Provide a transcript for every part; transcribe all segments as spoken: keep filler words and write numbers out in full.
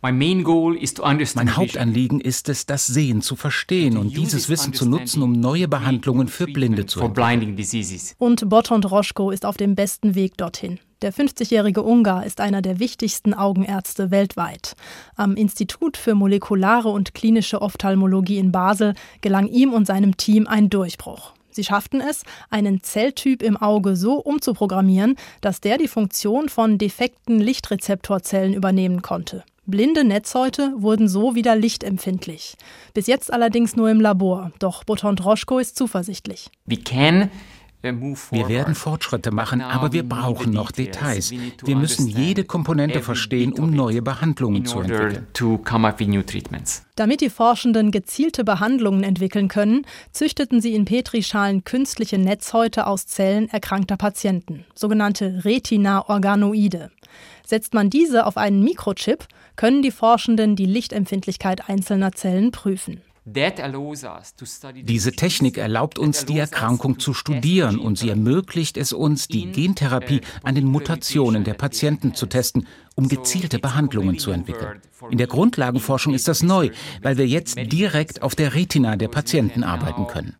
Mein Hauptanliegen ist es, das Sehen zu verstehen und dieses Wissen zu nutzen, um neue Behandlungen für Blinde zu entwickeln. Und Botond Roshko ist auf dem besten Weg dorthin. Der fünfzigjährige Ungar ist einer der wichtigsten Augenärzte weltweit. Am Institut für molekulare und klinische Ophthalmologie in Basel gelang ihm und seinem Team ein Durchbruch. Sie schafften es, einen Zelltyp im Auge so umzuprogrammieren, dass der die Funktion von defekten Lichtrezeptorzellen übernehmen konnte. Blinde Netzhäute wurden so wieder lichtempfindlich. Bis jetzt allerdings nur im Labor. Doch Botond Roshko ist zuversichtlich. Wir werden Fortschritte machen, aber wir brauchen noch Details. Wir müssen jede Komponente verstehen, um neue Behandlungen zu entwickeln. Damit die Forschenden gezielte Behandlungen entwickeln können, züchteten sie in Petrischalen künstliche Netzhäute aus Zellen erkrankter Patienten, sogenannte Retina-Organoide. Setzt man diese auf einen Mikrochip, können die Forschenden die Lichtempfindlichkeit einzelner Zellen prüfen. Diese Technik erlaubt uns, die Erkrankung zu studieren und sie ermöglicht es uns, die Gentherapie an den Mutationen der Patienten zu testen, um gezielte Behandlungen zu entwickeln. In der Grundlagenforschung ist das neu, weil wir jetzt direkt auf der Retina der Patienten arbeiten können.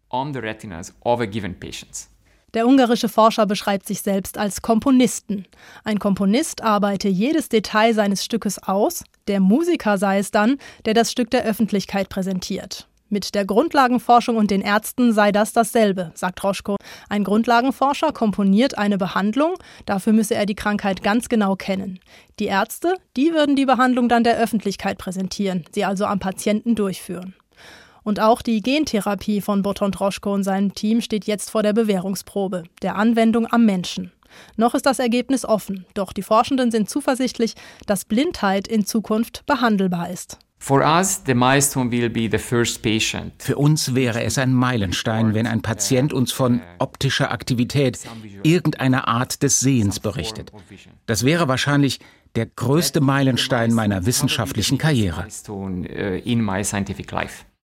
Der ungarische Forscher beschreibt sich selbst als Komponisten. Ein Komponist arbeite jedes Detail seines Stückes aus, der Musiker sei es dann, der das Stück der Öffentlichkeit präsentiert. Mit der Grundlagenforschung und den Ärzten sei das dasselbe, sagt Roshko. Ein Grundlagenforscher komponiert eine Behandlung, dafür müsse er die Krankheit ganz genau kennen. Die Ärzte, die würden die Behandlung dann der Öffentlichkeit präsentieren, sie also am Patienten durchführen. Und auch die Gentherapie von Botond Roshko und seinem Team steht jetzt vor der Bewährungsprobe, der Anwendung am Menschen. Noch ist das Ergebnis offen, doch die Forschenden sind zuversichtlich, dass Blindheit in Zukunft behandelbar ist. Für uns wäre es ein Meilenstein, wenn ein Patient uns von optischer Aktivität, irgendeiner Art des Sehens berichtet. Das wäre wahrscheinlich der größte Meilenstein meiner wissenschaftlichen Karriere.